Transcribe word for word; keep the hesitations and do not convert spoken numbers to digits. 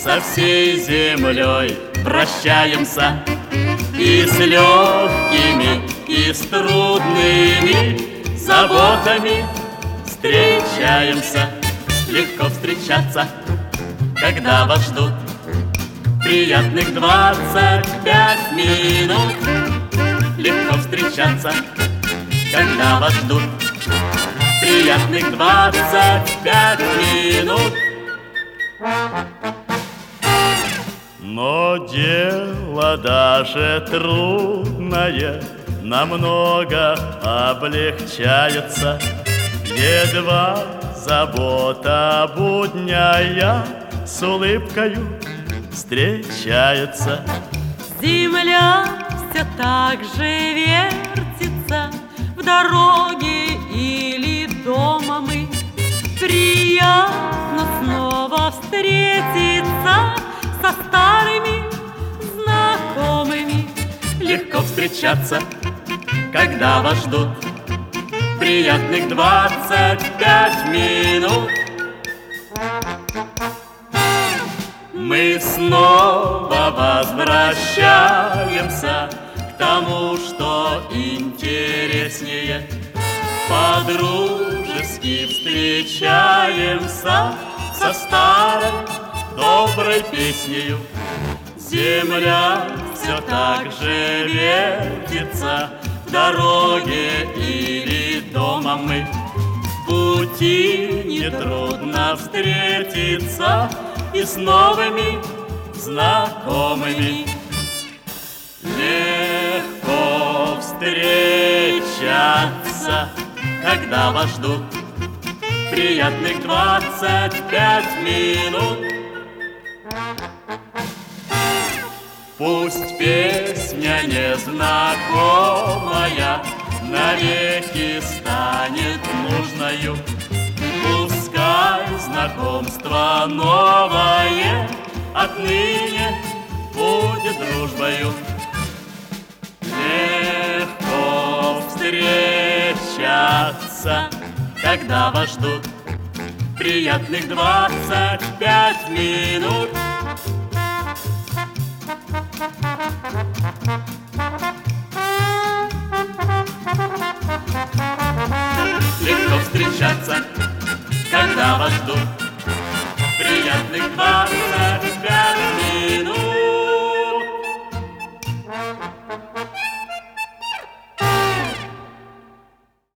со всей землей прощаемся, и с легкими, и с трудными заботами встречаемся. Легко встречаться, когда вас ждут приятных двадцать пять минут. Легко встречаться, когда вас ждут приятных двадцать пять минут. Но дело даже трудное намного облегчается, едва забота будняя с улыбкою встречается. Земля все так же вертится, в дороге или дома мы. Приятно снова встретиться со старыми знакомыми. Легко встречаться, когда вас ждут приятных двадцать пять минут. Мы снова возвращаемся к тому, что интереснее. По-дружески встречаемся со старой доброй песнею. Земля все так же вертится, в дороге или дома мы. В пути нетрудно встретиться и с новыми знакомыми. Легко встречаться, когда вас ждут приятных двадцать пять минут. Пусть песня незнакомая навеки станет нужною, пускай знакомство новое отныне будет дружбою. Легко встречаться, когда вас ждут приятных двадцать пять минут. Легко встречаться, когда вас ждут приятных двадцать